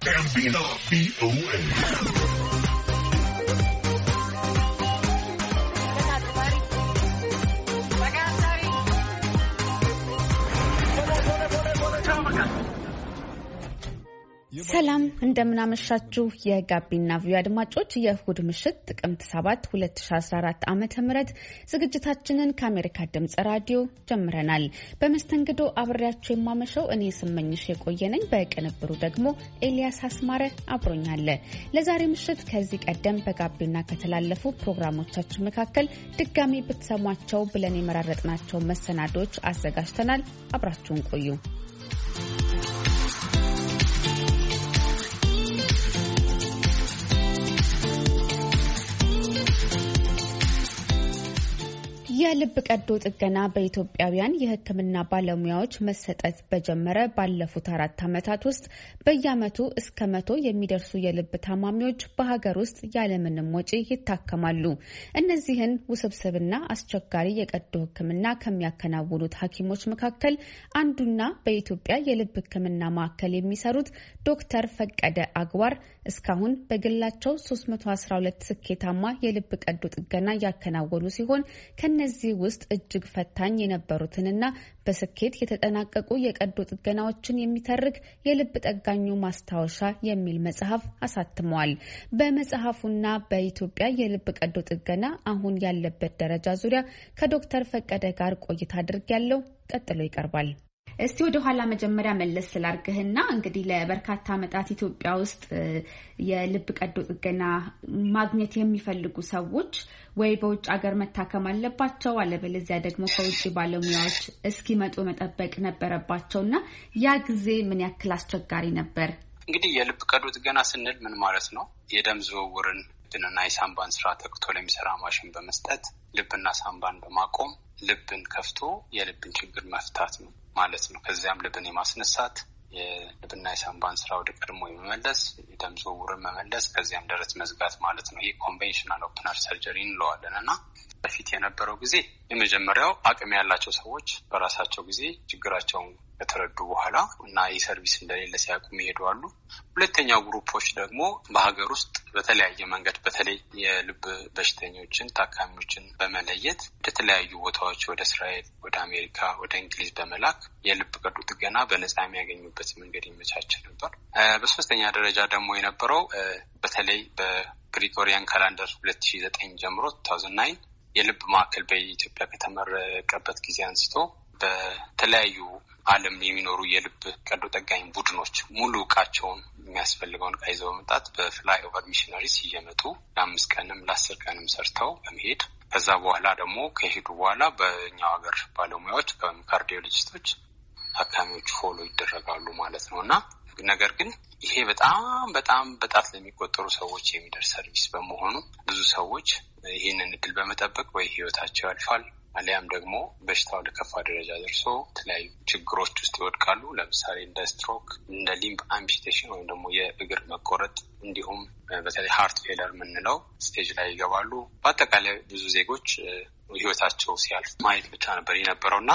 ጋቢና ቪኦኤ ሰላም እንደምናመሻችሁ የጋቢና ቪኦኤ አድማጮች የእሁድ ምሽት ጥቅምት 7 2014 ዓመተ ምህረት ዝግጅታችንን ከአሜሪካ ድምጽ ራዲዮ ጀምረናል። በመስተንግዶ አብሬያችሁ የማመሸው እኔ ስመኝሽ የቆየነኝ፣ በቅንብሩ ደግሞ ኤልያስ አስማረ አብሮኛል። ለዛሬ ምሽት ከዚህ ቀደም በጋቢና ከተላለፉ ፕሮግራሞቻችን መካከል ድጋሚ ብትሰሟቸው ብለን የመራረጥናቸው መሰናዶች አዘጋጅተናል። አብራችሁን ቆዩ። የልብ ቀዶ ጥገና በኢትዮጵያውያን የሕክምና ባለሙያዎች መሰጠት በጀመረ ባለፉት 4 ዓመታት ውስጥ በየዓመቱ እስከ 100 የሚደርሱ የልብ ታማሚዎች በሀገር ውስጥ ያለምንም ወጪ ይታከማሉ። እነዚህን ውስብስብና አስቸጋሪ የቀዶ ሕክምና ከሚያከናውኑት ሐኪሞች መካከል አንዱና በኢትዮጵያ የልብ ሕክምና ማዕከል የሚሰሩት ዶክተር ፈቀደ አግባር እስካሁን በግላቸው 312 ስኬታማ የልብ ቀዶ ጥገና ያከናወኑ ሲሆን ከነዚህ ውስጥ እጅግ ፈታኝ የነበሩትንና በስኬት የተጠናቀቁ የቀዶ ጥገናዎችን የሚተርክ የልብ ጠጋኙ ማስታወሻ የሚል መጽሐፍ አሳትመዋል። በመጽሐፉና በኢትዮጵያ የልብ ቀዶ ጥገና አሁን ያለበት ደረጃ ዙሪያ ከዶክተር ፈቀደ ጋር ቆይታ አድርጌያለሁ። ቀጥሎ ይቀርባል። እስቲ ወደ ኋላ መጀመሪያ መለስ ስላርግህና እንግዲህ ለበርካታ ዓመታት ኢትዮጵያ ውስጥ የልብ ቀዶ ጥገና ማግኘት የሚፈልጉ ሰዎች ወይ በውጭ ሀገር መታከም አለባቸው፣ አለበለዚያ ደግሞ ከውጭ ባለሙያዎች እስኪመጡ መጠበቅ ነበረባቸውና ያ ጊዜ ምን ያክል አስቸጋሪ ነበር? እንግዲህ የልብ ቀዶ ጥገና ስንል ምን ማለት ነው? የደም ዝውውርን ልብንና የሳምባን ስራ ተክቶ ለሚሰራ ማሽን በመስጠት ልብና ሳምባን በማቆም ልብን ከፍቶ የልብን ችግር መፍታት ነው ማለት ነው። ከዚያም ልብን የማስነሳት የልብና የሳምባን ስራ ወደ ቀድሞ የመመለስ፣ የደም ዝውውርን መመለስ፣ ከዚያም ደረት መዝጋት ማለት ነው። ይህ ኮንቬንሽናል ኦፕን ሃርት ሰርጀሪ እንለዋለን እና በፊት የነበረው ጊዜ የመጀመሪያው አቅም ያላቸው ሰዎች በራሳቸው ጊዜ ችግራቸውን ከተረዱ በኋላ እና የሰርቪስ እንደሌለ ሲያቁም ይሄዳሉ። ሁለተኛው ግሩፖች ደግሞ በሀገር ውስጥ በተለያየ መንገድ በተለይ የልብ በሽተኞችን ታካሚዎችን በመለየት ወደ ተለያዩ ቦታዎች ወደ እስራኤል፣ ወደ አሜሪካ፣ ወደ እንግሊዝ በመላክ የልብ ቀዶ ጥገና በነጻ የሚያገኙበት መንገድ ይመቻች ነበር። በሶስተኛ ደረጃ ደግሞ የነበረው በተለይ በግሪጎሪያን ካላንደር 2009 ጀምሮ 2009 የልብ ማዕከል በኢትዮጵያ ከተመረቀበት ጊዜ አንስቶ በተለያዩ ዓለም የሚኖሩ የልብ ቀዶ ጠጋኝ ቡድኖች ሙሉ እቃቸውን የሚያስፈልገውን እቃ ይዘው በመምጣት በፍላይ ኦቨር ሚሽነሪስ እየመጡ ለ5 ቀንም ለ10 ቀንም ሰርተው በመሄድ ከዛ በኋላ ደግሞ ከሄዱ በኋላ በእኛው ሀገር ባለሙያዎች ካርዲዮሎጂስቶች ታካሚዎቹ ፎሎ ይደረጋሉ ማለት ነው እና ነገር ግን ይሄ በጣም በጣት ለሚቆጠሩ ሰዎች የሚደርስ ሰርቪስ በመሆኑ ብዙ ሰዎች ይህንን እድል በመጠበቅ ወይ ህይወታቸው ያልፋል አሊያም ደግሞ በሽታው ለከፋ ደረጃ ደርሶ የተለያዩ ችግሮች ውስጥ ይወድቃሉ። ለምሳሌ እንደ ስትሮክ፣ እንደ ሊምብ አምፒቴሽን ወይም ደግሞ የእግር መቆረጥ እንዲሁም በተለይ ሃርት ፌለር የምንለው ስቴጅ ላይ ይገባሉ። በአጠቃላይ ብዙ ዜጎች ህይወታቸው ሲያልፍ ማየት ብቻ ነበር የነበረውና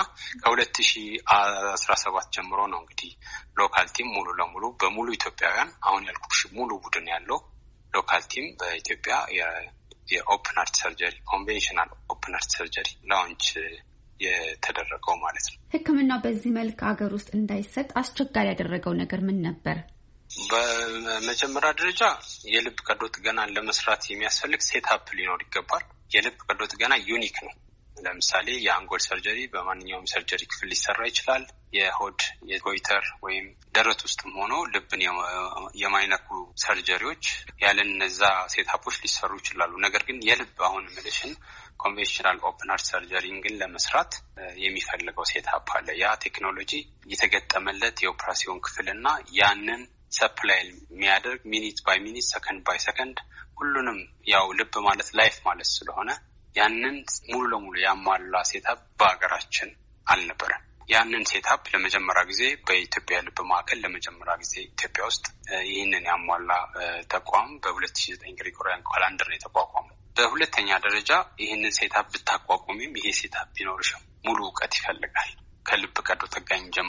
ከ2017 ጀምሮ ነው እንግዲህ ሎካል ቲም ሙሉ ለሙሉ በሙሉ ኢትዮጵያውያን አሁን ያልኩሽ ሙሉ ቡድን ያለው ሎካል ቲም በኢትዮጵያ የኦፕን ሃርት ሰርጀሪ ኮንቬንሽናል ኦፕን ሃርት ሰርጀሪ ላውንች የተደረገው ማለት ነው። ሕክምናው በዚህ መልክ ሀገር ውስጥ እንዳይሰጥ አስቸጋሪ ያደረገው ነገር ምን ነበር? በመጀመሪያ ደረጃ የልብ ቀዶ ጥገናን ለመስራት የሚያስፈልግ ሴትአፕ ሊኖር ይገባል። የልብ ቀዶ ጥገና ዩኒክ ነው። ለምሳሌ የአንጎል ሰርጀሪ በማንኛውም ሰርጀሪ ክፍል ሊሰራ ይችላል። የሆድ የጎይተር ወይም ደረት ውስጥም ሆኖ ልብን የማይነኩ ሰርጀሪዎች ያለን እነዛ ሴትአፖች ሊሰሩ ይችላሉ። ነገር ግን የልብ አሁን ምልሽን ኮንቬንሽናል ኦፕን ሃርት ሰርጀሪን ግን ለመስራት የሚፈልገው ሴትአፕ አለ። ያ ቴክኖሎጂ የተገጠመለት የኦፕራሲዮን ክፍልና ያንን ሰፕላይ የሚያደርግ ሚኒት ባይ ሚኒት ሰከንድ ባይ ሰከንድ ሁሉንም ያው ልብ ማለት ላይፍ ማለት ስለሆነ ያንን ሙሉ ለሙሉ ያሟላ ሴታፕ በአገራችን አልነበረም። ያንን ሴታፕ ለመጀመሪያ ጊዜ በኢትዮጵያ ልብ ማዕከል ለመጀመሪያ ጊዜ ኢትዮጵያ ውስጥ ይህንን ያሟላ ተቋም በ2009 ግሪጎሪያን ካላንደር ነው የተቋቋመው። በሁለተኛ ደረጃ ይህንን ሴታፕ ብታቋቁሚም ይሄ ሴታፕ ቢኖርሽም ሙሉ እውቀት ይፈልጋል። ከልብ ቀዶ ጠጋኝ ጀምሮ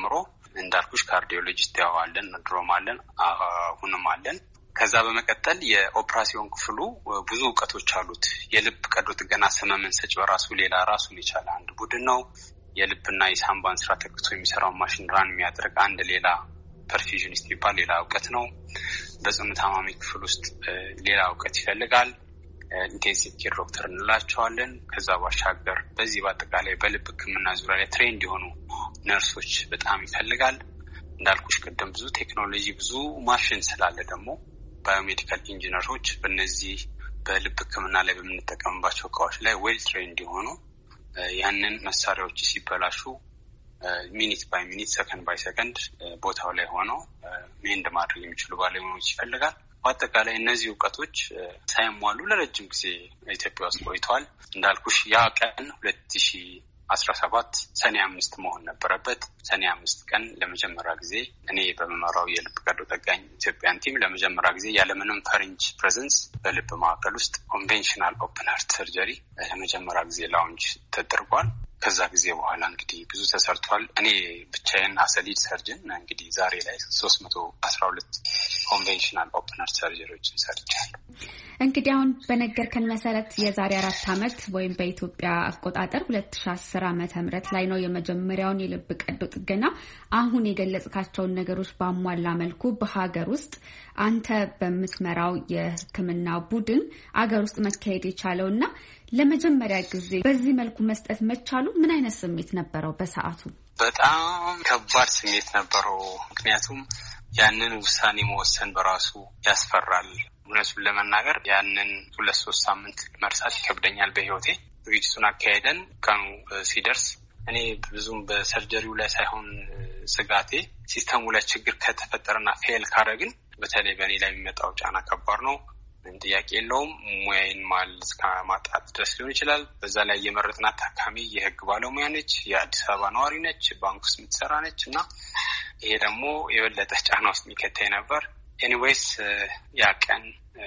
እንዳልኩሽ ካርዲዮሎጂስት ያው አለን፣ ድሮም አለን፣ አሁንም አለን። ከዛ በመቀጠል የኦፕራሲዮን ክፍሉ ብዙ እውቀቶች አሉት። የልብ ቀዶ ጥገና ሰመመን ሰጭ በራሱ ሌላ ራሱን የቻለ አንድ ቡድን ነው። የልብና የሳምባን ስራ ተክቶ የሚሰራው ማሽን ራን የሚያደርግ አንድ ሌላ ፐርፊዥኒስት የሚባል ሌላ እውቀት ነው። በጽኑ ታማሚ ክፍል ውስጥ ሌላ እውቀት ይፈልጋል። ኢንቴንሲቭ ኬር ዶክተር እንላቸዋለን። ከዛ ባሻገር በዚህ በአጠቃላይ በልብ ሕክምና ዙሪያ ላይ ትሬንድ የሆኑ ነርሶች በጣም ይፈልጋል። እንዳልኩሽ ቅድም ብዙ ቴክኖሎጂ ብዙ ማሽን ስላለ ደግሞ ባዮሜዲካል ኢንጂነሮች በእነዚህ በልብ ሕክምና ላይ በምንጠቀምባቸው እቃዎች ላይ ዌል ትሬንድ የሆኑ ያንን መሳሪያዎች ሲበላሹ ሚኒት ባይ ሚኒት ሰከንድ ባይ ሰከንድ ቦታው ላይ ሆነው ሜንድ ማድረግ የሚችሉ ባለሙያዎች ይፈልጋል። በአጠቃላይ እነዚህ እውቀቶች ሳይሟሉ ለረጅም ጊዜ ኢትዮጵያ ውስጥ ቆይተዋል። እንዳልኩሽ ያ ቀን 2017 ሰኔ 5 መሆን ነበረበት። ሰኔ 5 ቀን ለመጀመሪያ ጊዜ እኔ በመመራው የልብ ቀዶ ጠጋኝ ኢትዮጵያን ቲም ለመጀመሪያ ጊዜ ያለምንም ፈረንጅ ፕሬዘንስ በልብ ማዕከል ውስጥ ኮንቬንሽናል ኦፕን ሃርት ሰርጀሪ ለመጀመሪያ ጊዜ ላውንች ተደርጓል። ከዛ ጊዜ በኋላ እንግዲህ ብዙ ተሰርቷል። እኔ ብቻዬን አሰሊድ ሰርጅን እንግዲህ ዛሬ ላይ 312 ኮንቬንሽናል ኦፕን ሃርት ሰርጀሪዎችን ሰርቻለሁ። እንግዲህ አሁን በነገርከን መሰረት የዛሬ 4 ዓመት ወይም በኢትዮጵያ አቆጣጠር 2010 ዓ.ም ላይ ነው የመጀመሪያውን የልብ ቀዶ ጥገና አሁን የገለጽካቸውን ነገሮች ባሟላ መልኩ በሀገር ውስጥ አንተ በምትመራው የሕክምና ቡድን አገር ውስጥ መካሄድ የቻለውና ለመጀመሪያ ጊዜ በዚህ መልኩ መስጠት መቻሉ ምን አይነት ስሜት ነበረው በሰዓቱ? በጣም ከባድ ስሜት ነበረው። ምክንያቱም ያንን ውሳኔ መወሰን በራሱ ያስፈራል። እውነቱን ለመናገር ያንን 2-3 ሳምንት መርሳት ይከብደኛል በህይወቴ። ዝግጅቱን አካሄደን ቀኑ ሲደርስ እኔ ብዙም በሰርጀሪው ላይ ሳይሆን ስጋቴ ሲስተሙ ላይ ችግር ከተፈጠረና ፌል ካረግን በተለይ በእኔ ላይ የሚመጣው ጫና ከባድ ነው። ምን ጥያቄ የለውም። ሙያዬን እስከ ማጣት ድረስ ሊሆን ይችላል። በዛ ላይ የመረጥናት ታካሚ የህግ ባለሙያ ነች፣ የአዲስ አበባ ነዋሪ ነች፣ ባንክ ውስጥ የምትሰራ ነች እና ይሄ ደግሞ የበለጠ ጫና ውስጥ የሚከተኝ ነበር። ኤኒዌይስ ያ ቀን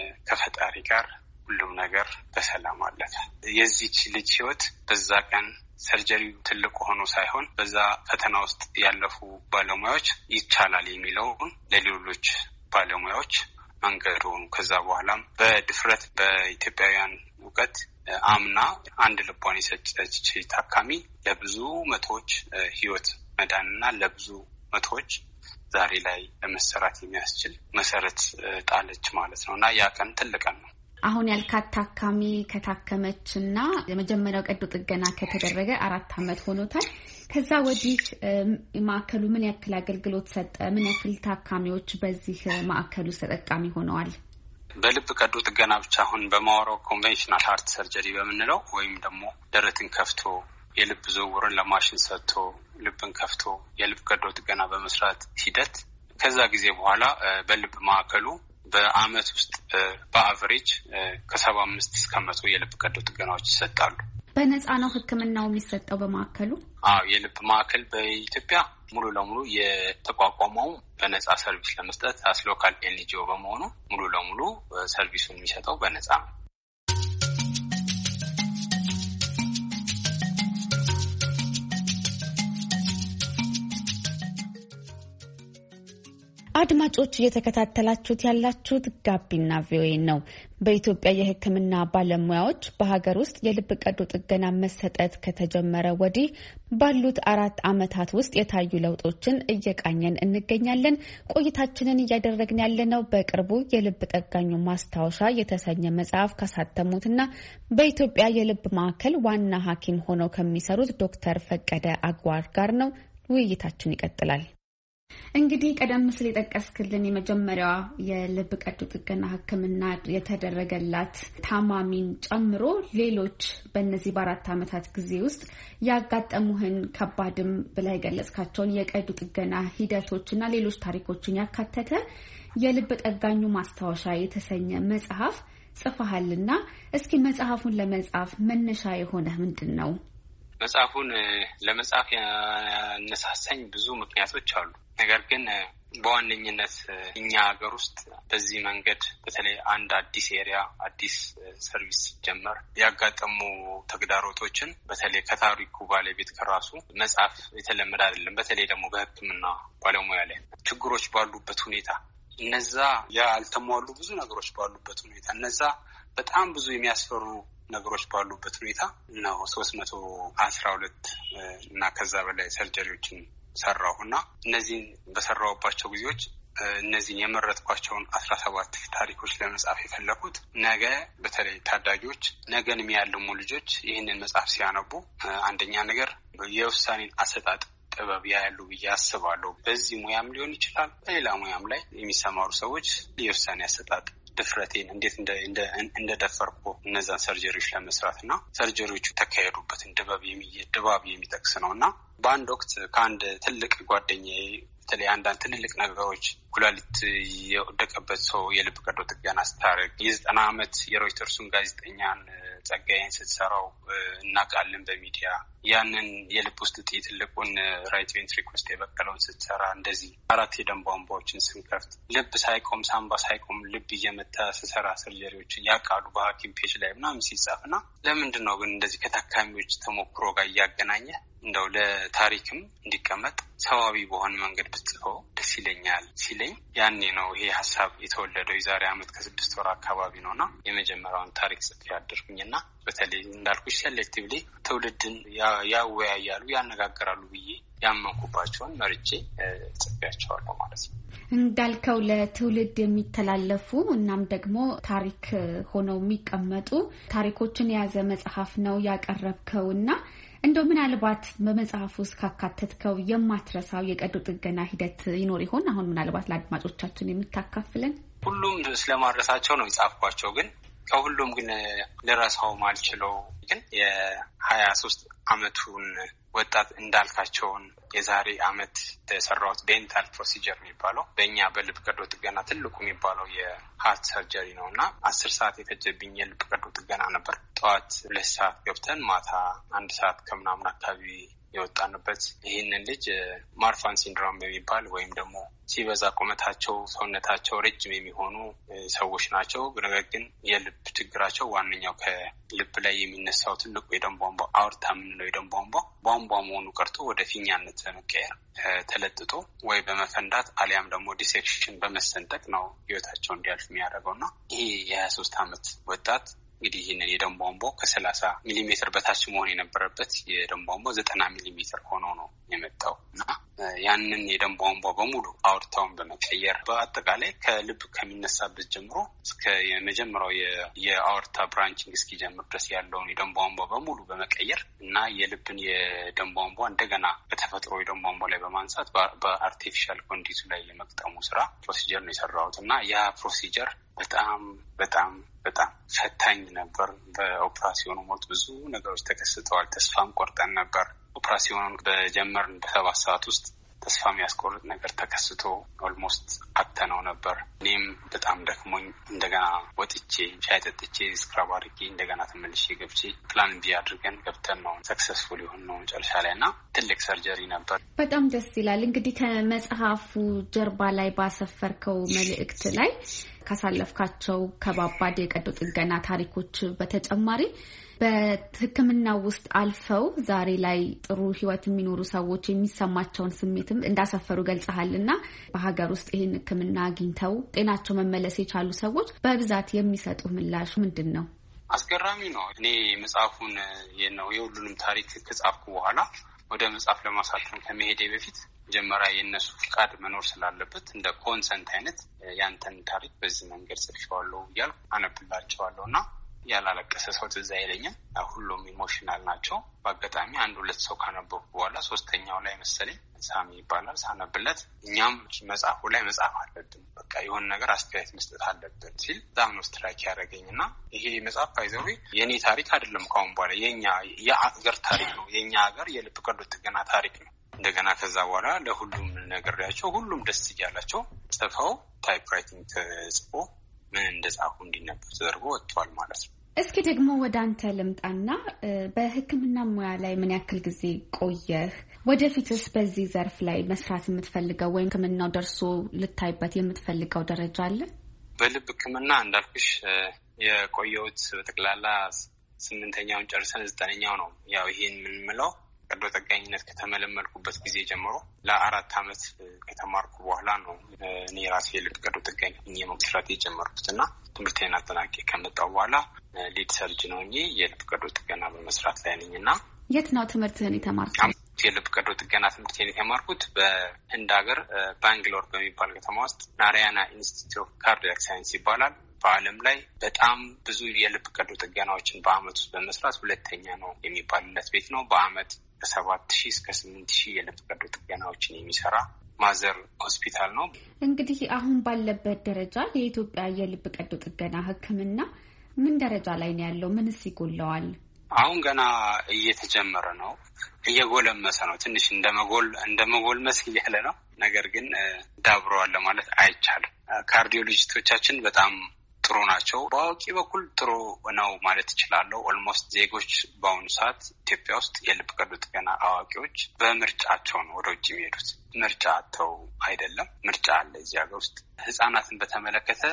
ከፈጣሪ ጋር ሁሉም ነገር በሰላም አለፈ። የዚች ልጅ ህይወት በዛ ቀን ሰርጀሪው ትልቅ ሆኖ ሳይሆን በዛ ፈተና ውስጥ ያለፉ ባለሙያዎች ይቻላል የሚለውን ለሌሎች ባለሙያዎች መንገድ ሆኑ። ከዛ በኋላም በድፍረት በኢትዮጵያውያን እውቀት አምና አንድ ልቧን የሰጠች ታካሚ ለብዙ መቶዎች ህይወት መዳንና ለብዙ መቶዎች ዛሬ ላይ ለመሰራት የሚያስችል መሰረት ጣለች ማለት ነው እና ያ ቀን ትልቅ ቀን ነው። አሁን ያልካት ታካሚ ከታከመችና የመጀመሪያው ቀዶ ጥገና ከተደረገ 4 ዓመት ሆኖታል። ከዛ ወዲህ ማዕከሉ ምን ያክል አገልግሎት ሰጠ? ምን ያክል ታካሚዎች በዚህ ማዕከሉ ተጠቃሚ ሆነዋል? በልብ ቀዶ ጥገና ብቻ አሁን በማወራው ኮንቬንሽናል ሃርት ሰርጀሪ በምንለው ወይም ደግሞ ደረትን ከፍቶ የልብ ዝውውርን ለማሽን ሰጥቶ ልብን ከፍቶ የልብ ቀዶ ጥገና በመስራት ሂደት ከዛ ጊዜ በኋላ በልብ ማዕከሉ በአመት ውስጥ በአቨሬጅ ከ75 እስከ 100 የልብ ቀዶ ጥገናዎች ይሰጣሉ። በነፃ ነው ሕክምናው የሚሰጠው በማዕከሉ? የልብ ማዕከል በኢትዮጵያ ሙሉ ለሙሉ የተቋቋመው በነፃ ሰርቪስ ለመስጠት አስሎካል ኤንጂኦ በመሆኑ ሙሉ ለሙሉ ሰርቪሱን የሚሰጠው በነፃ ነው። አድማጮች እየተከታተላችሁት ያላችሁት ጋቢና ቪኦኤ ነው። በኢትዮጵያ የሕክምና ባለሙያዎች በሀገር ውስጥ የልብ ቀዶ ጥገና መሰጠት ከተጀመረ ወዲህ ባሉት 4 ዓመታት ውስጥ የታዩ ለውጦችን እየቃኘን እንገኛለን። ቆይታችንን እያደረግን ያለነው በቅርቡ የልብ ጠጋኙ ማስታወሻ የተሰኘ መጽሐፍ ካሳተሙትና በኢትዮጵያ የልብ ማዕከል ዋና ሐኪም ሆነው ከሚሰሩት ዶክተር ፈቀደ አግዋር ጋር ነው። ውይይታችን ይቀጥላል። እንግዲህ ቀደም ሲል የጠቀስክልን የመጀመሪያዋ የልብ ቀዶ ጥገና ሕክምና የተደረገላት ታማሚን ጨምሮ ሌሎች በእነዚህ በ4 ዓመታት ጊዜ ውስጥ ያጋጠሙህን ከባድም ብለህ የገለጽካቸውን የቀዶ ጥገና ሂደቶችና ሌሎች ታሪኮችን ያካተተ የልብ ጠጋኙ ማስታወሻ የተሰኘ መጽሐፍ ጽፈሃልና እስኪ መጽሐፉን ለመጻፍ መነሻ የሆነ ምንድን ነው? መጽሐፉን ለመጻፍ ያነሳሳኝ ብዙ ምክንያቶች አሉ። ነገር ግን በዋነኝነት እኛ ሀገር ውስጥ በዚህ መንገድ በተለይ አንድ አዲስ ሰርቪስ ጀመር ያጋጠሙ ተግዳሮቶችን በተለይ ከታሪኩ ባለቤት ከራሱ መጽሐፍ የተለመደ አይደለም። በተለይ ደግሞ በሕክምና ባለሙያ ላይ ችግሮች ባሉበት ሁኔታ እነዛ ያልተሟሉ ብዙ ነገሮች ባሉበት ሁኔታ እነዛ በጣም ብዙ የሚያስፈሩ ነገሮች ባሉበት ሁኔታ ነው 312 እና ከዛ በላይ ሰርጀሪዎችን ሰራሁና እነዚህን በሰራሁባቸው ጊዜዎች እነዚህን የመረጥኳቸውን 17 ታሪኮች ለመጻፍ የፈለኩት ነገ በተለይ ታዳጊዎች ነገን የሚያልሙ ልጆች ይህንን መጽሐፍ ሲያነቡ አንደኛ ነገር የውሳኔን አሰጣጥ ጥበብ ያያሉ ብዬ አስባለሁ። በዚህ ሙያም ሊሆን ይችላል፣ በሌላ ሙያም ላይ የሚሰማሩ ሰዎች የውሳኔ አሰጣጥ ድፍረቴን እንዴት እንደደፈርኩ እነዛን ሰርጀሪዎች ለመስራትና ሰርጀሪዎቹ ተካሄዱበትን ድባብ የሚጠቅስ ነውና በአንድ ወቅት ከአንድ ትልቅ ጓደኛዬ በተለይ አንዳንድ ትልልቅ ነገሮች ኩላሊት የወደቀበት ሰው የልብ ቀዶ ጥገና ስታደርግ የ90 ዓመት የሮይተርሱን ጋዜጠኛን ጸጋዬን ስትሰራው እናውቃለን በሚዲያ ያንን የልብ ውስጥ ትልቁን ራይት ቬንትሪክል ውስጥ የበቀለውን ስትሰራ እንደዚህ 4 የደም ቧንቧዎችን ስንከፍት ልብ ሳይቆም ሳምባ ሳይቆም ልብ እየመታ ስሰራ ሰርጀሪዎችን ያውቃሉ በሐኪም ፔጅ ላይ ምናምን ሲጻፍና ለምንድን ነው ግን እንደዚህ ከታካሚዎች ተሞክሮ ጋር እያገናኘ እንደው ለታሪክም እንዲቀመጥ ሰዋቢ በሆነ መንገድ ብትጽፈው ደስ ይለኛል ሲለኝ ያኔ ነው ይሄ ሀሳብ የተወለደው። የዛሬ ዓመት ከ6 ወር አካባቢ ነውና የመጀመሪያውን ታሪክ ጽፌ ያደርኩኝና በተለይ እንዳልኩሽ ሴሌክቲቭሊ ትውልድን ያወያያሉ ያነጋገራሉ ብዬ ያመንኩባቸውን መርጬ ጽፌያቸዋለሁ ማለት ነው። እንዳልከው ለትውልድ የሚተላለፉ እናም ደግሞ ታሪክ ሆነው የሚቀመጡ ታሪኮችን የያዘ መጽሐፍ ነው ያቀረብከውና እንደው ምናልባት በመጽሐፉ ውስጥ ካካተትከው የማትረሳው የቀዶ ጥገና ሂደት ይኖር ይሆን? አሁን ምናልባት ለአድማጮቻችን የምታካፍለን። ሁሉም ስለማድረሳቸው ነው የጻፍኳቸው፣ ግን ከሁሉም ግን ልረሳው ማልችለው ግን የ23 ዓመቱን ወጣት እንዳልካቸውን የዛሬ ዓመት የሰራሁት ዴንታል ፕሮሲጀር የሚባለው በእኛ በልብ ቀዶ ጥገና ትልቁ የሚባለው የሃርት ሰርጀሪ ነውና 10 ሰዓት የፈጀብኝ የልብ ቀዶ ጥገና ነበር። ጠዋት 2 ሰዓት ገብተን ማታ 1 ሰዓት ከምናምን አካባቢ የወጣንበት ይህንን ልጅ ማርፋን ሲንድሮም በሚባል ወይም ደግሞ ሲበዛ ቁመታቸው ሰውነታቸው ረጅም የሚሆኑ ሰዎች ናቸው። ነገር ግን የልብ ችግራቸው ዋነኛው ከልብ ላይ የሚነሳው ትልቁ የደም ቧንቧ አውርታ የምንለው የደም ቧንቧ መሆኑ ቀርቶ ወደ ፊኛነት በመቀየር ተለጥጦ ወይ በመፈንዳት አሊያም ደግሞ ዲሴክሽን በመሰንጠቅ ነው ህይወታቸው እንዲያልፍ የሚያደርገውና ይሄ የ23 ዓመት ወጣት እንግዲህ ይህንን የደም ቧንቧ ከ30 ሚሊሜትር በታች መሆን የነበረበት የደም ቧንቧ 90 ሚሊሜትር ሆኖ ነው የመጣው እና ያንን የደም ቧንቧ በሙሉ አውርታውን በመቀየር በአጠቃላይ ከልብ ከሚነሳበት ጀምሮ እስከ የመጀመሪያው የአውርታ ብራንቺንግ እስኪጀምር ድረስ ያለውን የደም ቧንቧ በሙሉ በመቀየር እና የልብን የደም ቧንቧ እንደገና በተፈጥሮ የደም ቧንቧ ላይ በማንሳት በአርቲፊሻል ኮንዲቱ ላይ የመቅጠሙ ስራ ፕሮሲጀር ነው የሰራሁት እና ያ ፕሮሲጀር በጣም ፈታኝ ነበር። በኦፕራሲዮኑ ሞት ብዙ ነገሮች ተከስተዋል። ተስፋም ቆርጠን ነበር። ኦፕራሲዮኑን በጀመርን በ7 ሰዓት ውስጥ ተስፋ የሚያስቆርጥ ነገር ተከስቶ ኦልሞስት አተነው ነበር። እኔም በጣም ደክሞኝ እንደገና ወጥቼ ሻይ ጠጥቼ ስክራብ አድርጌ እንደገና ተመልሼ ገብቼ ፕላን ቢ አድርገን ገብተን ነው ሰክሰስፉል የሆነው መጨረሻ ላይ እና ትልቅ ሰርጀሪ ነበር። በጣም ደስ ይላል። እንግዲህ ከመጽሐፉ ጀርባ ላይ ባሰፈርከው መልእክት ላይ ካሳለፍካቸው ከባባድ የቀዶ ጥገና ታሪኮች በተጨማሪ በሕክምና ውስጥ አልፈው ዛሬ ላይ ጥሩ ህይወት የሚኖሩ ሰዎች የሚሰማቸውን ስሜትም እንዳሰፈሩ ገልጸሃልና በሀገር ውስጥ ይህን ሕክምና አግኝተው ጤናቸው መመለስ የቻሉ ሰዎች በብዛት የሚሰጡ ምላሽ ምንድን ነው? አስገራሚ ነው። እኔ መጽሐፉን የሁሉንም ታሪክ ከጻፍኩ በኋላ ወደ መጽሐፍ ለማሳተም ከመሄዴ በፊት መጀመሪያ የእነሱ ፍቃድ መኖር ስላለበት እንደ ኮንሰንት አይነት ያንተን ታሪክ በዚህ መንገድ ጽፌዋለሁ እያልኩ አነብላቸዋለሁ እና ያላለቀሰ ሰው ትዝ አይለኝም። ሁሉም ኢሞሽናል ናቸው። በአጋጣሚ 1-2 ሰው ካነበብኩ በኋላ 3ኛው ላይ መሰለኝ ሳሚ ይባላል ሳነብለት እኛም መጽሐፉ ላይ መጽሐፍ አለብን በቃ የሆነ ነገር አስተያየት መስጠት አለብን ሲል በጣም ነው ስትራይክ ያደረገኝና ይሄ መጽሐፍ ባይዘው የኔ ታሪክ አይደለም ካሁን በኋላ የሀገር ታሪክ ነው። የኛ ሀገር የልብ ቀዶ ጥገና ታሪክ ነው። እንደገና ከዛ በኋላ ለሁሉም ነገርያቸው ሁሉም ደስ እያላቸው ጽፈው ታይፕራይቲንግ ተጽፎ ምን እንደጻፉ እንዲነበብ ተደርጎ ወጥቷል ማለት ነው። እስኪ ደግሞ ወደ አንተ ልምጣና በሕክምና ሙያ ላይ ምን ያክል ጊዜ ቆየህ? ወደፊትስ በዚህ ዘርፍ ላይ መስራት የምትፈልገው ወይም ሕክምናው ደርሶ ልታይበት የምትፈልገው ደረጃ አለ? በልብ ሕክምና እንዳልኩሽ የቆየሁት በጠቅላላ 8ኛውን ጨርሰን 9ኛው ነው። ያው ይሄን የምንለው ቀዶ ጠጋኝነት ከተመለመልኩበት ጊዜ ጀምሮ ለ4 አመት ከተማርኩ በኋላ ነው እኔ ራሴ የልብ ቀዶ ጠጋኝ መስራት የጀመርኩትና ትምህርቴን አጠናቅቄ ከመጣሁ በኋላ ሊድ ሰርጅን ሆኜ የልብ ቀዶ ጥገና በመስራት ላይ ነኝና። የት ነው ትምህርትህን የተማርከው? የልብ ቀዶ ጥገና ትምህርቴን የተማርኩት በህንድ ሀገር ባንግሎር በሚባል ከተማ ውስጥ ናራያና ኢንስቲትዩት ኦፍ ካርዲያክ ሳይንስ ይባላል። በዓለም ላይ በጣም ብዙ የልብ ቀዶ ጥገናዎችን በአመት ውስጥ በመስራት ሁለተኛ ነው የሚባልለት ቤት ነው። በአመት ከ7,000 እስከ 8,000 የልብ ቀዶ ጥገናዎችን የሚሰራ ማዘር ሆስፒታል ነው። እንግዲህ አሁን ባለበት ደረጃ የኢትዮጵያ የልብ ቀዶ ጥገና ሕክምና ምን ደረጃ ላይ ነው ያለው? ምንስ ይጎለዋል? አሁን ገና እየተጀመረ ነው፣ እየጎለመሰ ነው። ትንሽ እንደመጎልመስ እያለ ነው። ነገር ግን ዳብረዋል ለማለት አይቻልም። ካርዲዮሎጂስቶቻችን በጣም ጥሩ ናቸው። በአዋቂ በኩል ጥሩ ነው ማለት እችላለሁ። ኦልሞስት ዜጎች በአሁኑ ሰዓት ኢትዮጵያ ውስጥ የልብ ቀዶ ጥገና አዋቂዎች በምርጫቸው ነው ወደ ውጭ የሚሄዱት። ምርጫ አጥተው አይደለም፣ ምርጫ አለ እዚህ ሀገር ውስጥ። ህጻናትን በተመለከተ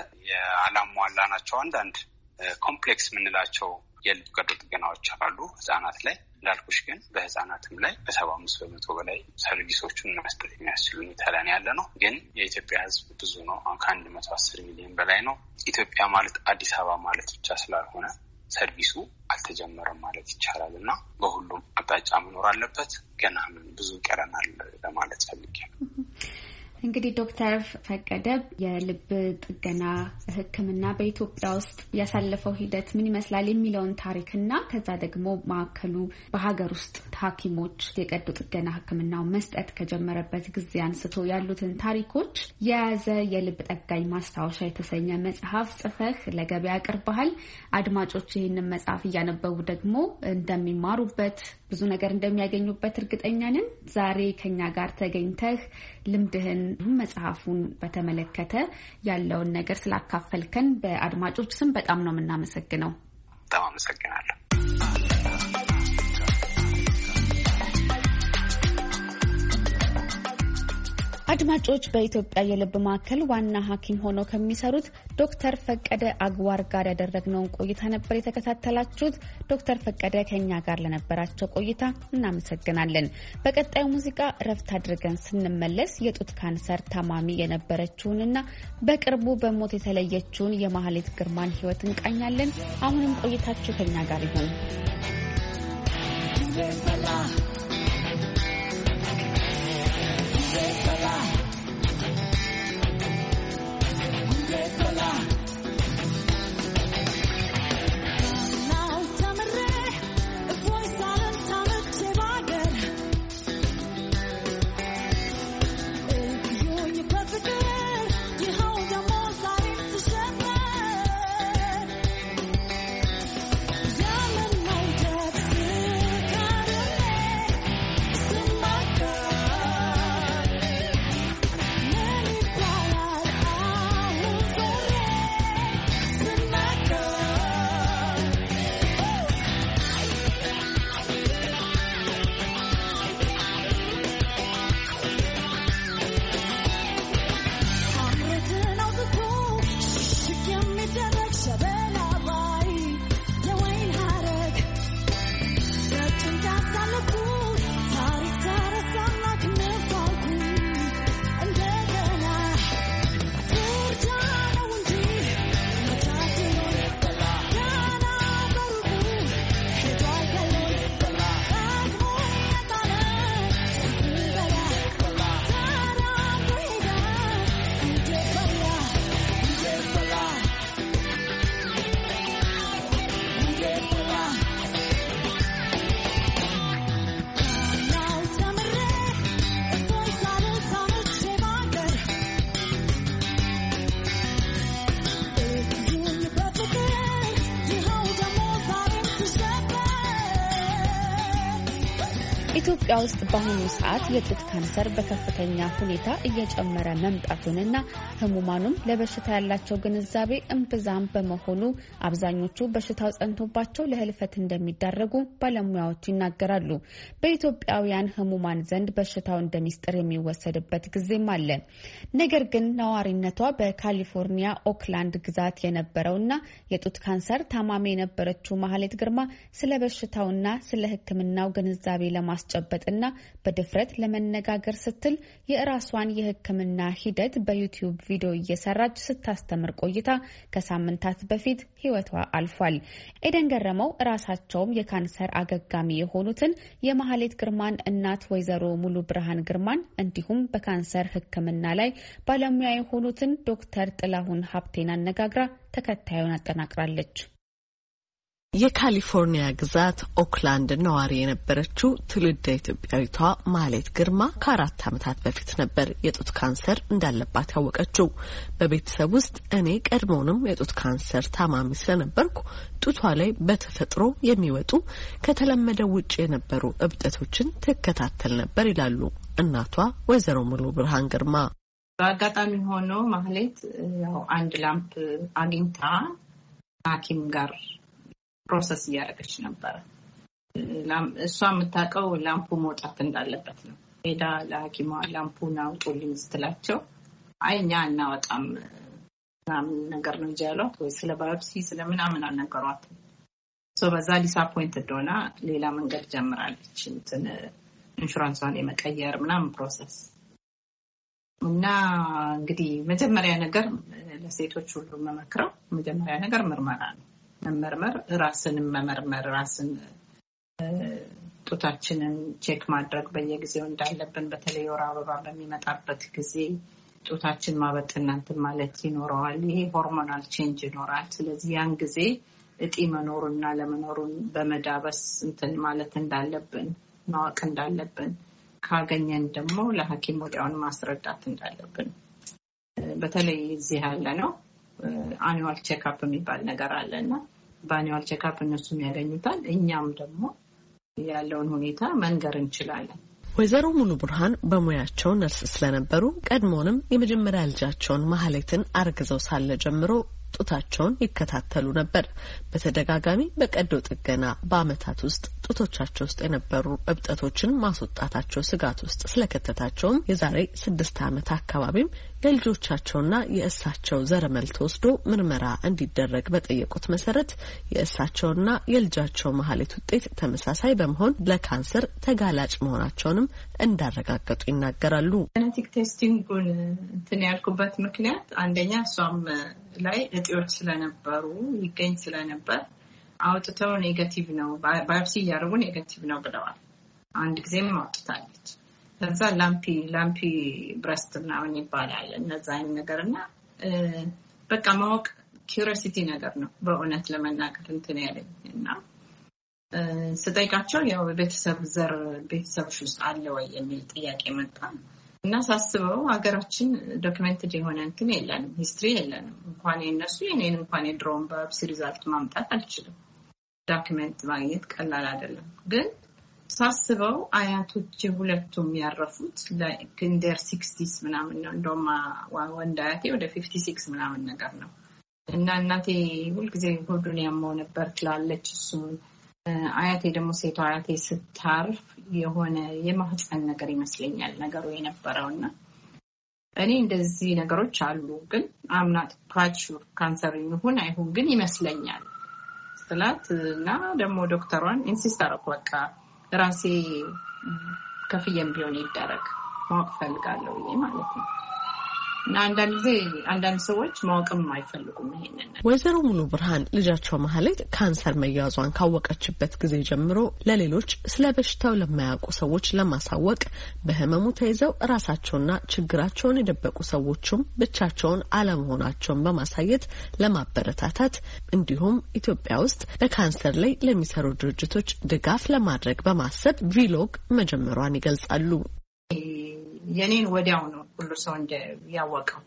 ያላሟላናቸው አንዳንድ ኮምፕሌክስ የምንላቸው የልብ ቀዶ ጥገናዎች አሉ ህጻናት ላይ። እንዳልኩሽ ግን በህጻናትም ላይ ከ75% በላይ ሰርቪሶቹን መስጠት የሚያስችል ሁኔታ ላይ ያለ ነው። ግን የኢትዮጵያ ህዝብ ብዙ ነው፣ ከ110 ሚሊዮን በላይ ነው። ኢትዮጵያ ማለት አዲስ አበባ ማለት ብቻ ስላልሆነ ሰርቪሱ አልተጀመረም ማለት ይቻላል እና በሁሉም አቅጣጫ መኖር አለበት። ገና ብዙ ቀረናል ለማለት ፈልጌ ነው። እንግዲህ ዶክተር ፈቀደ የልብ ጥገና ሕክምና በኢትዮጵያ ውስጥ ያሳለፈው ሂደት ምን ይመስላል የሚለውን ታሪክና ከዛ ደግሞ ማዕከሉ በሀገር ውስጥ ሐኪሞች የቀዶ ጥገና ሕክምናው መስጠት ከጀመረበት ጊዜ አንስቶ ያሉትን ታሪኮች የያዘ የልብ ጠጋኝ ማስታወሻ የተሰኘ መጽሐፍ ጽፈህ ለገበያ አቅርበሃል። አድማጮች ይህንን መጽሐፍ እያነበቡ ደግሞ እንደሚማሩበት ብዙ ነገር እንደሚያገኙበት እርግጠኛ ነን። ዛሬ ከኛ ጋር ተገኝተህ ልምድህን መጽሐፉን በተመለከተ ያለውን ነገር ስላካፈልከን በአድማጮች ስም በጣም ነው የምናመሰግነው። በጣም አመሰግናለሁ። አድማጮች በኢትዮጵያ የልብ ማዕከል ዋና ሐኪም ሆነው ከሚሰሩት ዶክተር ፈቀደ አግዋር ጋር ያደረግነውን ቆይታ ነበር የተከታተላችሁት። ዶክተር ፈቀደ ከኛ ጋር ለነበራቸው ቆይታ እናመሰግናለን። በቀጣዩ ሙዚቃ እረፍት አድርገን ስንመለስ የጡት ካንሰር ታማሚ የነበረችውንና በቅርቡ በሞት የተለየችውን የማህሌት ግርማን ሕይወት እንቃኛለን። አሁንም ቆይታችሁ ከኛ ጋር ይሁን። ኢትዮጵያ ውስጥ በአሁኑ ሰዓት የጡት ካንሰር በከፍተኛ ሁኔታ እየጨመረ መምጣቱንና ህሙማኑም ለበሽታ ያላቸው ግንዛቤ እምብዛም በመሆኑ አብዛኞቹ በሽታው ጸንቶባቸው ለህልፈት እንደሚዳረጉ ባለሙያዎች ይናገራሉ። በኢትዮጵያውያን ህሙማን ዘንድ በሽታው እንደሚስጥር የሚወሰድበት ጊዜም አለ። ነገር ግን ነዋሪነቷ በካሊፎርኒያ ኦክላንድ ግዛት የነበረውና የጡት ካንሰር ታማሚ የነበረችው ማህሌት ግርማ ስለ በሽታውና ስለ ህክምናው ግንዛቤ ለማስጨበጥና በድፍረት ለመነጋገር ስትል የራሷን የህክምና ሂደት በዩቲዩብ ቪዲዮ እየሰራች ስታስተምር ቆይታ ከሳምንታት በፊት ህይወቷ አልፏል። ኤደን ገረመው ራሳቸውም የካንሰር አገጋሚ የሆኑትን የማህሌት ግርማን እናት ወይዘሮ ሙሉ ብርሃን ግርማን እንዲሁም በካንሰር ህክምና ላይ ባለሙያ የሆኑትን ዶክተር ጥላሁን ሀብቴን አነጋግራ ተከታዩን አጠናቅራለች። የካሊፎርኒያ ግዛት ኦክላንድ ነዋሪ የነበረችው ትውልደ ኢትዮጵያዊቷ ማህሌት ግርማ ከ4 ዓመታት በፊት ነበር የጡት ካንሰር እንዳለባት ያወቀችው። በቤተሰብ ውስጥ እኔ ቀድሞውንም የጡት ካንሰር ታማሚ ስለነበርኩ ጡቷ ላይ በተፈጥሮ የሚወጡ ከተለመደው ውጭ የነበሩ እብጠቶችን ትከታተል ነበር ይላሉ እናቷ ወይዘሮ ሙሉ ብርሃን ግርማ። በአጋጣሚ ሆኖ ማህሌት ያው አንድ ላምፕ አግኝታ ሐኪም ጋር ፕሮሰስ እያደረገች ነበር። እሷ የምታውቀው ላምፑ መውጣት እንዳለበት ነው። ሄዳ ለሐኪሟ ላምፑን አውጡልኝ ስትላቸው አይ እኛ እናወጣም ምናምን ነገር ነው እንጂ ያሏት ወይ ስለ ባዮፕሲ ስለምናምን አልነገሯትም። በዛ ዲስአፖይንትድ ሆና ሌላ መንገድ ጀምራለች። ኢንሹራንሷን የመቀየር ምናምን ፕሮሰስ እና እንግዲህ መጀመሪያ ነገር ለሴቶች ሁሉ መመክረው መጀመሪያ ነገር ምርመራ ነው። መመርመር፣ ራስን መመርመር፣ ራስን ጡታችንን ቼክ ማድረግ በየጊዜው እንዳለብን በተለይ ወር አበባ በሚመጣበት ጊዜ ጡታችን ማበጥና እንትን ማለት ይኖረዋል። ይሄ ሆርሞናል ቼንጅ ይኖራል። ስለዚህ ያን ጊዜ እጢ መኖሩና ለመኖሩን በመዳበስ እንትን ማለት እንዳለብን ማወቅ እንዳለብን ካገኘን ደግሞ ለሐኪም ወዲያውን ማስረዳት እንዳለብን በተለይ እዚህ ያለ ነው አኑዋል ቼክአፕ የሚባል ነገር አለና በአኑዋል ቼክአፕ እነሱም ያገኙታል። እኛም ደግሞ ያለውን ሁኔታ መንገር እንችላለን። ወይዘሮ ሙሉ ብርሃን በሙያቸው ነርስ ስለነበሩ ቀድሞንም የመጀመሪያ ልጃቸውን ማህሌትን አርግዘው ሳለ ጀምሮ ጡታቸውን ይከታተሉ ነበር። በተደጋጋሚ በቀዶ ጥገና በአመታት ውስጥ ጡቶቻቸው ውስጥ የነበሩ እብጠቶችን ማስወጣታቸው ስጋት ውስጥ ስለከተታቸውም የዛሬ 6 ዓመት አካባቢም የልጆቻቸውና የእሳቸው ዘረመል ተወስዶ ምርመራ እንዲደረግ በጠየቁት መሰረት የእሳቸውና የልጃቸው ማህሌት ውጤት ተመሳሳይ በመሆን ለካንሰር ተጋላጭ መሆናቸውንም እንዳረጋገጡ ይናገራሉ። ጄኔቲክ ቴስቲንጉን እንትን ያልኩበት ምክንያት አንደኛ እሷም ላይ እጢዎች ስለነበሩ ይገኝ ስለነበር አውጥተው ኔጋቲቭ ነው ባዮፕሲ ያደረጉ ኔጋቲቭ ነው ብለዋል። አንድ ጊዜም አውጥታለች። ከዛ ላምፒ ብረስት ምናምን ይባላል እነዛ አይነት ነገርና በቃ ማወቅ ኪዩሪዮሲቲ ነገር ነው በእውነት ለመናገር እንትን ያለኝና ስጠይቃቸው ያው ቤተሰብሽ ውስጥ አለ ወይ የሚል ጥያቄ መጣ እና ሳስበው ሀገራችን ዶክመንትድ የሆነ እንትን የለንም፣ ሂስትሪ የለንም። እንኳን የነሱ የኔን እንኳን የድሮውን ባዮፕሲ ሪዛልት ማምጣት አልችልም። ዶክመንት ማግኘት ቀላል አይደለም። ግን ሳስበው አያቶች ሁለቱም ያረፉት ለክንደር 60s ምናምን ነው። እንደውም ወንድ አያቴ ወደ 56 ምናምን ነገር ነው እና እናቴ ሁልጊዜ ሆዱን ያመው ነበር ትላለች። እሱ አያቴ ደግሞ ሴቷ አያቴ ስታርፍ የሆነ የማህፀን ነገር ይመስለኛል ነገሩ የነበረውና እኔ እንደዚህ ነገሮች አሉ ግን አምናት ፓቹር ካንሰር ይሁን አይሁን ግን ይመስለኛል ስላት እና ደግሞ ዶክተሯን ኢንሲስት አደረኩ። በቃ ራሴ ከፍየም ቢሆን ይደረግ ማወቅ ፈልጋለሁ ማለት ነው። እና አንዳንድ ሰዎች ማወቅም አይፈልጉም ይሄንን። ወይዘሮ ሙሉ ብርሃን ልጃቸው ማህሌት ካንሰር መያዟን ካወቀችበት ጊዜ ጀምሮ ለሌሎች ስለ በሽታው ለማያውቁ ሰዎች ለማሳወቅ በህመሙ ተይዘው ራሳቸውና ችግራቸውን የደበቁ ሰዎችም ብቻቸውን አለመሆናቸውን በማሳየት ለማበረታታት እንዲሁም ኢትዮጵያ ውስጥ በካንሰር ላይ ለሚሰሩ ድርጅቶች ድጋፍ ለማድረግ በማሰብ ቪሎግ መጀመሯን ይገልጻሉ። የኔን ወዲያው ነው ሁሉ ሰው ያወቀው።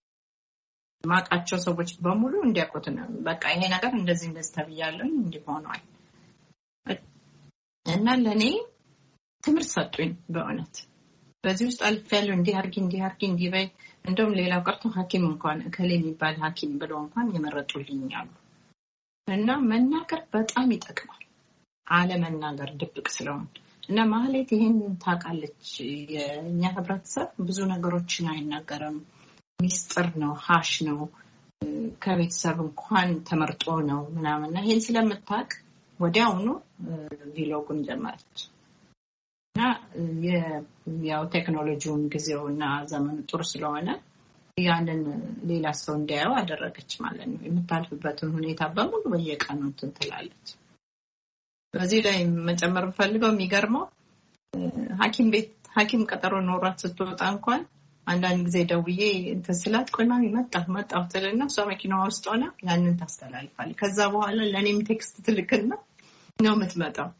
ማቃቸው ሰዎች በሙሉ እንዲያውቁት ነው። በቃ ይሄ ነገር እንደዚህ ተብያለሁ እንዲሆነዋል እና ለኔ ትምህርት ሰጡኝ በእውነት በዚህ ውስጥ አልፌያለሁ። እንዲህ አድርጊ እንዲህ በይ እንደውም ሌላው ቀርቶ ሐኪም እንኳን እከሌ የሚባል ሐኪም ብለው እንኳን የመረጡልኝ አሉ። እና መናገር በጣም ይጠቅማል። አለመናገር ድብቅ ስለሆነ እና ማህሌት ይሄን ታውቃለች። የኛ ህብረተሰብ ብዙ ነገሮችን አይናገርም። ሚስጥር ነው፣ ሀሽ ነው፣ ከቤተሰብ እንኳን ተመርጦ ነው ምናምን። ይሄን ስለምታውቅ ወዲያውኑ ቪሎጉን ጀመረች። እና ያው ቴክኖሎጂውን ጊዜውና ዘመኑ ጥሩ ስለሆነ ያንን ሌላ ሰው እንዲያየው አደረገች ማለት ነው። የምታልፍበትን ሁኔታ በሙሉ በየቀኑ እንትን ትላለች። በዚህ ላይ መጨመር ፈልገው የሚገርመው ሐኪም ቀጠሮ ኖሯት ስትወጣ እንኳን አንዳንድ ጊዜ ደውዬ እንትን ስላት ቆይ ማሚ መጣሁ ትልና እሷ መኪናዋ ውስጥ ሆና ያንን ታስተላልፋለች። ከዛ በኋላ ለእኔም ቴክስት ትልክና ነው የምትመጣው።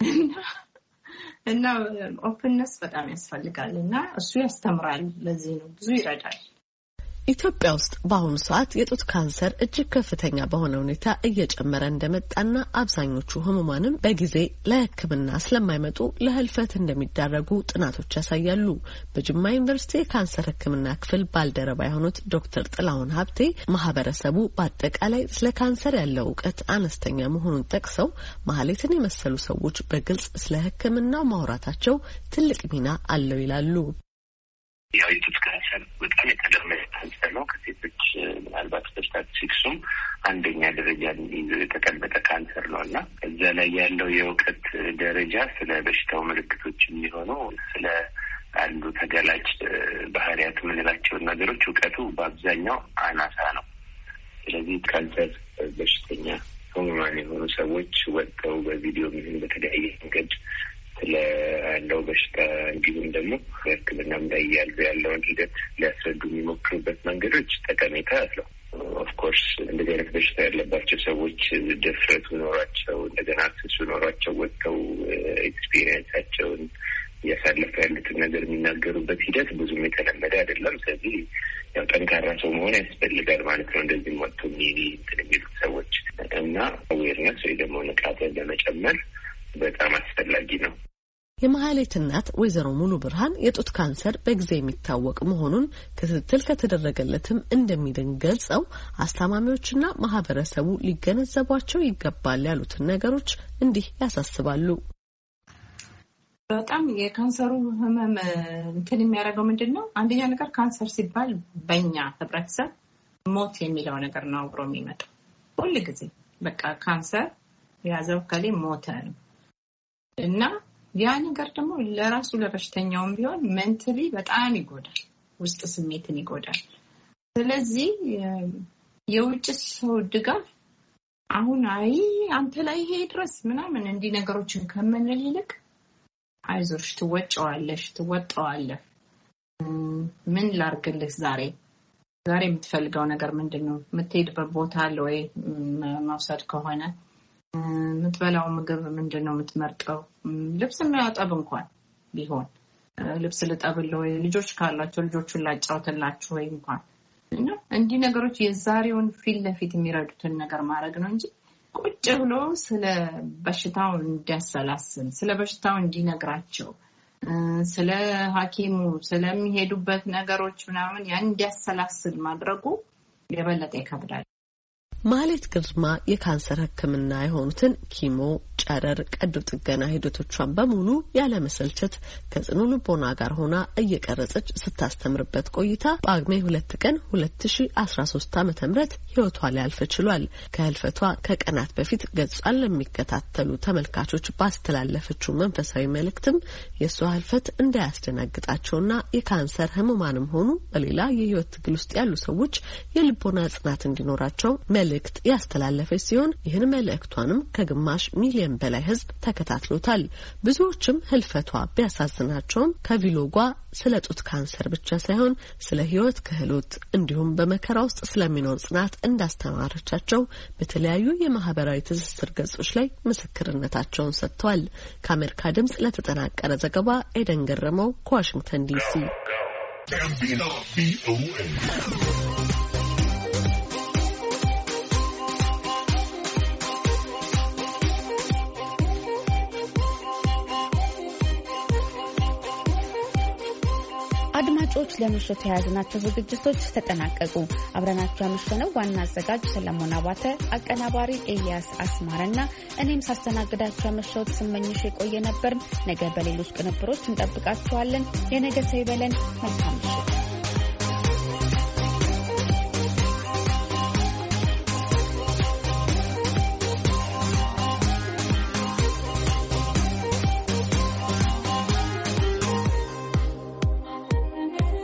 እና ኦፕንነስ በጣም ያስፈልጋል እና እሱ ያስተምራል። ለዚህ ነው ብዙ ይረዳል። ኢትዮጵያ ውስጥ በአሁኑ ሰዓት የጡት ካንሰር እጅግ ከፍተኛ በሆነ ሁኔታ እየጨመረ እንደመጣና አብዛኞቹ ህሙማንም በጊዜ ለሕክምና ስለማይመጡ ለህልፈት እንደሚዳረጉ ጥናቶች ያሳያሉ። በጅማ ዩኒቨርሲቲ የካንሰር ሕክምና ክፍል ባልደረባ የሆኑት ዶክተር ጥላሁን ሀብቴ ማህበረሰቡ በአጠቃላይ ስለ ካንሰር ያለው እውቀት አነስተኛ መሆኑን ጠቅሰው ማህሌትን የመሰሉ ሰዎች በግልጽ ስለ ሕክምናው ማውራታቸው ትልቅ ሚና አለው ይላሉ። ያው የጡት ካንሰር በጣም የተለመደ ካንሰር ነው። ከሴቶች ምናልባት በስታቲስቲክሱም አንደኛ ደረጃ የተቀመጠ ካንሰር ነው እና እዛ ላይ ያለው የእውቀት ደረጃ ስለ በሽታው ምልክቶች የሚሆነው ስለ አንዱ ተገላጭ ባህሪያት የምንላቸውን ነገሮች እውቀቱ በአብዛኛው አናሳ ነው። ስለዚህ ካንሰር በሽተኛ ህሙማን የሆኑ ሰዎች ወጥተው በቪዲዮ ምን በተለያየ መንገድ ስለ አንደው በሽታ እንዲሁም ደግሞ ሕክምናም ላይ ያለውን ሂደት ሊያስረዱ የሚሞክሩበት መንገዶች ጠቀሜታ አለው። ኦፍኮርስ እንደዚህ አይነት በሽታ ያለባቸው ሰዎች ድፍረቱ ኖሯቸው እንደገና አክሰሱ ኖሯቸው ወጥተው ኤክስፒሪየንሳቸውን እያሳለፉ ያሉትን ነገር የሚናገሩበት ሂደት ብዙም የተለመደ አይደለም። ስለዚህ ያው ጠንካራ ሰው መሆን ያስፈልጋል ማለት ነው። እንደዚህም ወጥቶ የሚሉት ሰዎች እና አዌርነስ ወይ ደግሞ ንቃትን ለመጨመር በጣም አስፈላጊ ነው። የማህሌት እናት ወይዘሮ ሙሉ ብርሃን የጡት ካንሰር በጊዜ የሚታወቅ መሆኑን ክትትል ከተደረገለትም እንደሚድን ገልጸው አስታማሚዎችና ማህበረሰቡ ሊገነዘቧቸው ይገባል ያሉትን ነገሮች እንዲህ ያሳስባሉ። በጣም የካንሰሩ ህመም እንትን የሚያደርገው ምንድነው? አንደኛ ነገር ካንሰር ሲባል በእኛ ህብረተሰብ ሞት የሚለው ነገር ነው አብሮ የሚመጣው ሁሉ ጊዜ። በቃ ካንሰር ያዘው ከሌ ሞተ ነው እና ያ ነገር ደግሞ ለራሱ ለበሽተኛውም ቢሆን ሜንታሊ በጣም ይጎዳል፣ ውስጥ ስሜትን ይጎዳል። ስለዚህ የውጭ ሰው ድጋፍ አሁን አንተ ላይ ይሄ ድረስ ምናምን እንዲህ ነገሮችን ከመንል ይልቅ አይዞሽ ትወጣዋለህ፣ ምን ላርግልህ፣ ዛሬ የምትፈልገው ነገር ምንድነው? የምትሄድበት ቦታ አለ ወይ? መውሰድ ከሆነ የምትበላው ምግብ ምንድነው የምትመርጠው? ልብስ የሚያጠብ እንኳን ቢሆን ልብስ ልጠብልህ ወይ? ልጆች ካላቸው ልጆቹን ላጫውትላችሁ ወይ? እንኳን እና እንዲህ ነገሮች የዛሬውን ፊት ለፊት የሚረዱትን ነገር ማድረግ ነው እንጂ ቁጭ ብሎ ስለ በሽታው እንዲያሰላስል፣ ስለ በሽታው እንዲነግራቸው፣ ስለ ሐኪሙ ስለሚሄዱበት ነገሮች ምናምን ያን እንዲያሰላስል ማድረጉ የበለጠ ይከብዳል። ማህሌት ግርማ የካንሰር ሕክምና የሆኑትን ኪሞ፣ ጨረር፣ ቀዶ ጥገና ሂደቶቿን በሙሉ ያለመሰልቸት ከጽኑ ልቦና ጋር ሆና እየቀረጸች ስታስተምርበት ቆይታ በጳጉሜ 2 ቀን 2013 ዓ.ም ህይወቷ ሊያልፍ ችሏል። ከህልፈቷ ከቀናት በፊት ገጿን ለሚከታተሉ ተመልካቾች ባስተላለፈችው መንፈሳዊ መልእክትም የሷ ህልፈት እንዳያስደነግጣቸውና የካንሰር ህሙማንም ሆኑ በሌላ የህይወት ትግል ውስጥ ያሉ ሰዎች የልቦና ጽናት እንዲኖራቸው መልእክት ያስተላለፈች ሲሆን ይህን መልእክቷንም ከግማሽ ሚሊዮን በላይ ህዝብ ተከታትሎታል። ብዙዎችም ህልፈቷ ቢያሳዝናቸውም ከቪሎጓ ስለ ጡት ካንሰር ብቻ ሳይሆን ስለ ህይወት ክህሎት እንዲሁም በመከራ ውስጥ ስለሚኖር ጽናት እንዳስተማረቻቸው በተለያዩ የማህበራዊ ትስስር ገጾች ላይ ምስክርነታቸውን ሰጥተዋል። ከአሜሪካ ድምጽ ለተጠናቀረ ዘገባ ኤደን ገረመው ከዋሽንግተን ዲሲ። አድማጮች ለምሽቱ የያዝናቸው ዝግጅቶች ተጠናቀቁ። አብረናችሁ ያመሸነው ዋና አዘጋጅ ሰለሞን አባተ፣ አቀናባሪ ኤልያስ አስማረና እኔም ሳስተናግዳችሁ ያመሸሁት ስመኝሽ የቆየ ነበር። ነገ በሌሎች ቅንብሮች እንጠብቃችኋለን። የነገ ሰው ይበለን። መልካም ምሽት።